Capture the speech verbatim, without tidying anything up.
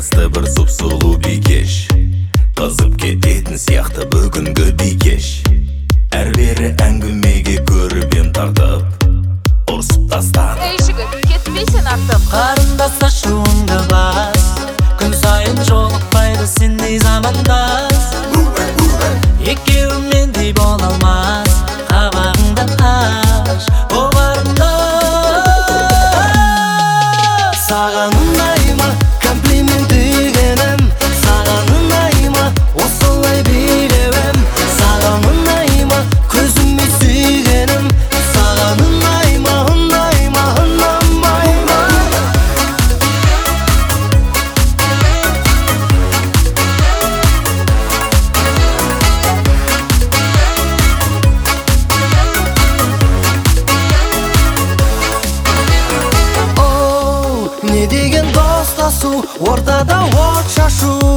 жасты бір сұп-сұлу бикеш, қызып кететін сияқты бүгінгі бикеш. Әрбері әңгімеге көріп ем тартып, ұрсып тастан. Ей жігіт, кетпей сен артып. Қарындаса шуыңды бас, күн сайын жолықпайды сендей замандас. Екеуің мендей бола алмас, қабағыңды аш, боларымда. Саған ұнайма комплимент дегенім, саған ұнайма осылай билеуім, саған ұнайма көзіме сүйгенім, саған ұнайма, ұнайма, ұнамайма. Не деген достасу, ортада от шашу.